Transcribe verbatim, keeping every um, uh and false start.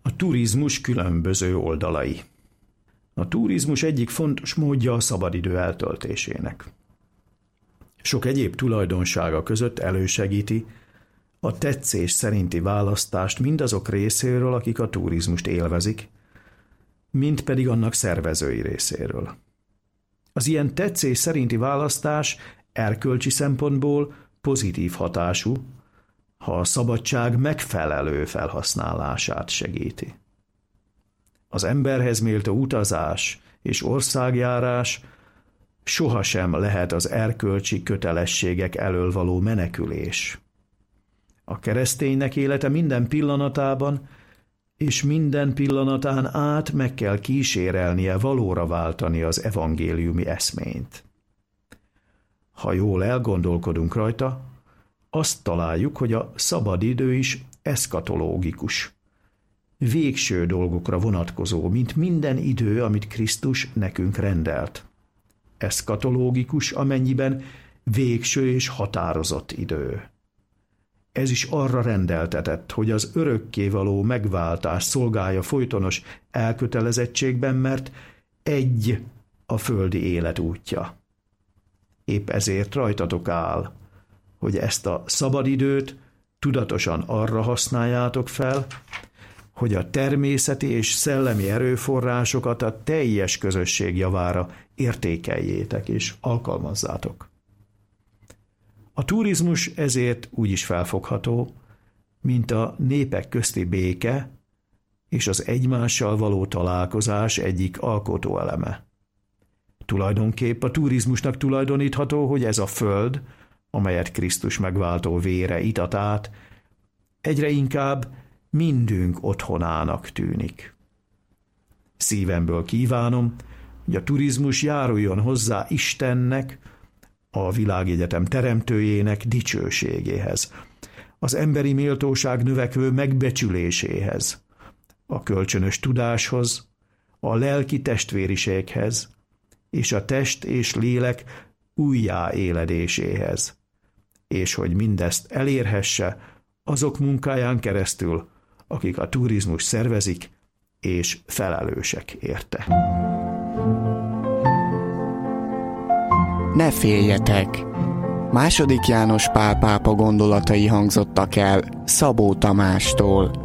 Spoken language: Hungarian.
A turizmus különböző oldalai. A turizmus egyik fontos módja a szabadidő eltöltésének. Sok egyéb tulajdonsága között elősegíti a tetszés szerinti választást mindazok részéről, akik a turizmust élvezik, mint pedig annak szervezői részéről. Az ilyen tetszés szerinti választás erkölcsi szempontból pozitív hatású, ha a szabadság megfelelő felhasználását segíti. Az emberhez méltó utazás és országjárás sohasem lehet az erkölcsi kötelességek elől való menekülés. A kereszténynek élete minden pillanatában és minden pillanatán át meg kell kísérelnie valóra váltani az evangéliumi eszményt. Ha jól elgondolkodunk rajta, azt találjuk, hogy a szabadidő is eszkatológikus, végső dolgokra vonatkozó, mint minden idő, amit Krisztus nekünk rendelt. Eszkatológikus, amennyiben végső és határozott idő. Ez is arra rendeltetett, hogy az örökkévaló megváltás szolgálja folytonos elkötelezettségben, mert egy a földi élet útja. Épp ezért rajtatok áll, hogy ezt a szabadidőt tudatosan arra használjátok fel, hogy a természeti és szellemi erőforrásokat a teljes közösség javára értékeljétek és alkalmazzátok. A turizmus ezért úgy is felfogható, mint a népek közti béke és az egymással való találkozás egyik alkotóeleme. Tulajdonképp a turizmusnak tulajdonítható, hogy ez a föld, amelyet Krisztus megváltó vére itat át, egyre inkább mindünk otthonának tűnik. Szívemből kívánom, hogy a turizmus járuljon hozzá Istennek, a világegyetem teremtőjének dicsőségéhez, az emberi méltóság növekvő megbecsüléséhez, a kölcsönös tudáshoz, a lelki testvériséghez, és a test és lélek újjáéledéséhez, és hogy mindezt elérhesse azok munkáján keresztül, akik a turizmus szervezik, és felelősek érte. Ne féljetek! Második János Pál pápa gondolatai hangzottak el Szabó Tamástól.